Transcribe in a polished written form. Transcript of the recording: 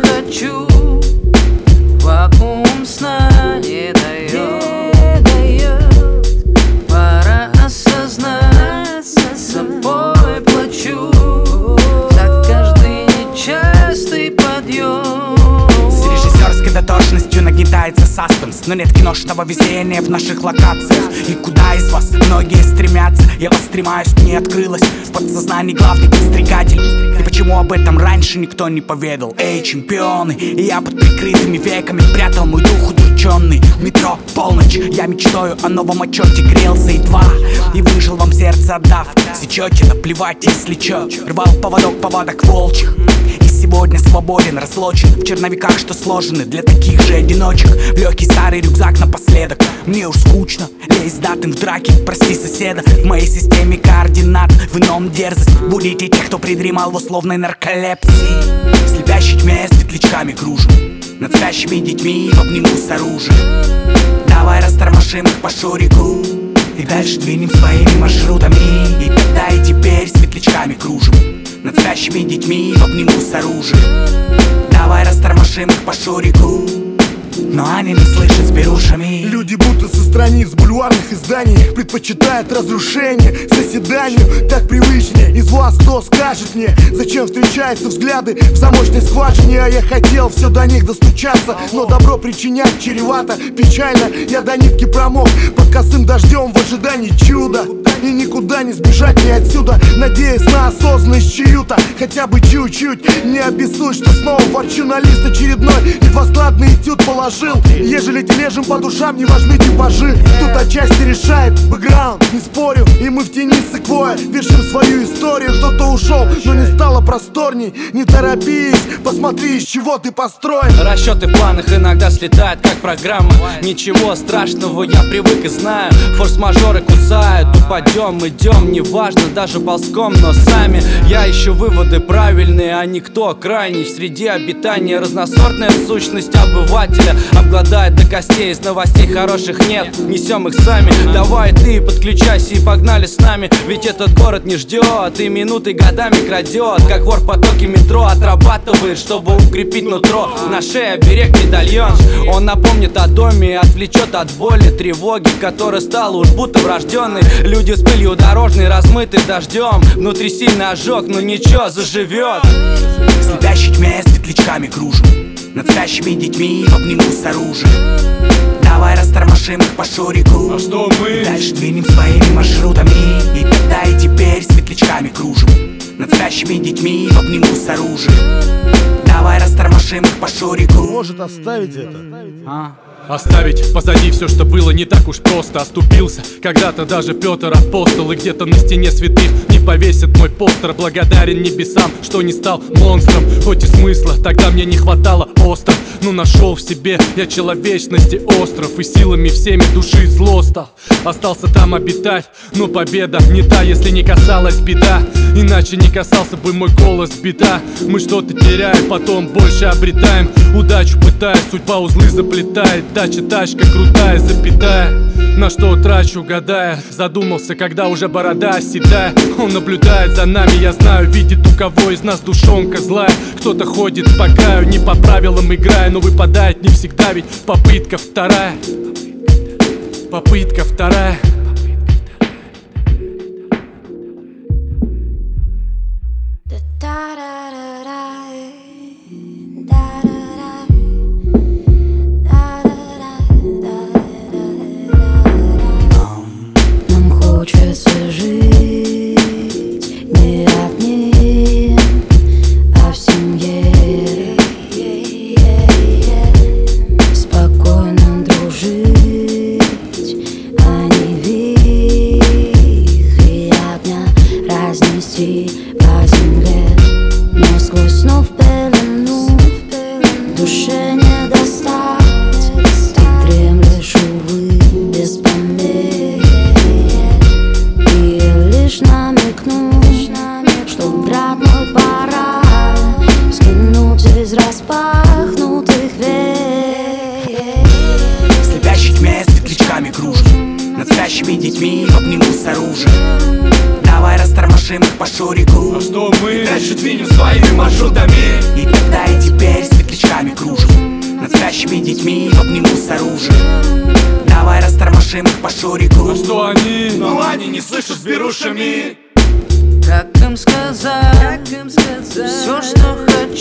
хочу. Вакуум сна не дает. Пора осознать, с собой плачу за каждый нечастый подъем. С режиссерской дотошностью нагнетается саспенс, но нет киношного везения в наших локациях. И куда из вас многие стремятся? Я постремаюсь, мне открылось в подсознании главный подстрекатель. И почему об этом раньше никто не поведал? Эй, чемпионы! И я под прикрытыми веками прятал мой дух удрученный. Метро, полночь, я мечтаю о новом отчете. Грелся едва и выжил вам сердце отдав. Сечете, наплевать, если чё. Рвал поводок волчьих. И сегодня свободен, разлочен в черновиках, что сложены для таких же одиночек. В легкий старый рюкзак напоследок. Мне уж скучно лезть датым в драке. Прости, соседа, в моей системе координат в ином дерзость. Будите тех, кто придремал в условной нарколепсии. В слепящей тьме светлячками кружим, над спящими детьми в обниму с оружием. Давай растормошим их по шурику и дальше двинем своими маршрутами. И тогда и теперь светлячками кружим, над спящими детьми в обниму с оружием. Давай растормошим их по шурику, но они не слышат с берушами. Люди будто со страниц бульварных изданий предпочитают разрушение созиданию. Так привычнее. Из вас кто скажет мне, зачем встречаются взгляды в замочной скважине? А я хотел все до них достучаться, но добро причинять чревато. Печально, я до нитки промок под косым дождем в ожидании чуда. И никуда не сбежать, не отсюда, надеясь на осознанность чью-то. Хотя бы чуть-чуть, не обессудь, что снова ворчу на лист очередной. Едва складный этюд положил. Ежели тележим по душам, не важны типажи. Тут отчасти решает бэкграунд, не спорю. И мы в тени секвоя вершим свою историю. Кто-то ушел, но не стало просторней. Не торопись, посмотри, из чего ты построен. Расчеты в планах иногда слетают, как программа. Ничего страшного, я привык и знаю. Форс-мажоры кусают, упадем, идем, неважно, даже ползком, но сами. Я ищу выводы правильные, а никто крайний. В среде обитания разносортная сущность обывателя обгладает до костей, из новостей хороших нет, несем их сами. Давай ты подключайся и погнали с нами. Ведь этот город не ждет и минуты годами крадет. Как вор в потоке метро отрабатывает, чтобы укрепить нутро. На шее берег медальон, он напомнит о доме и отвлечет от боли, тревоги, которая стала уж будто врожденной. Люди с пылью дорожной размыты дождем. Внутри сильный ожог, но ничего, заживет. В слепящей тьме светлячками кружим, над спящими детьми в обниму с оружием. Давай растормошим их по шурику, а что мы? Дальше двинем своими маршрутами. И тогда и теперь светлячками кружим, над спящими детьми в обниму с оружием. Давай растормошим их по шурику. Может оставить это? Оставить позади все, что было не так уж просто. Оступился когда-то даже Петр Апостол. И где-то на стене святых не повесит мой постер. Благодарен небесам, что не стал монстром. Хоть и смысла тогда мне не хватало остро, но нашел в себе я человечности остров. И силами всеми души зло стал. Остался там обитать, но победа не та, если не касалась беда. Иначе не касался бы мой голос, беда. Мы что-то теряем, потом больше обретаем. Удачу пытаясь, судьба узлы заплетает. Дача, тачка крутая, запятая. На что трачу, гадая. Задумался, когда уже борода оседая. Он наблюдает за нами, я знаю. Видит, у кого из нас душонка злая. Кто-то ходит по краю, не по правилам играя. Но выпадает не всегда, ведь попытка вторая. Попытка вторая. Хочется жить не одним, а в семье. Спокойно дружить, а не вихри огня разнести по земле. Но сквозь снов пелену в душе не достать. Ты дремлешь, увы, без помех. Намекну, что брат мой пора взглянуть из распахнутых дверей. В слепящей тьме светлячками кружим, над спящими детьми в обниму с оружием. Давай растормошим их по шурику, а что мы? Дальше двинем своими маршрутами. И тогда и теперь светлячками нашу реку. А что они? Но они не слышат с берушами. Как им сказать все, что хочу?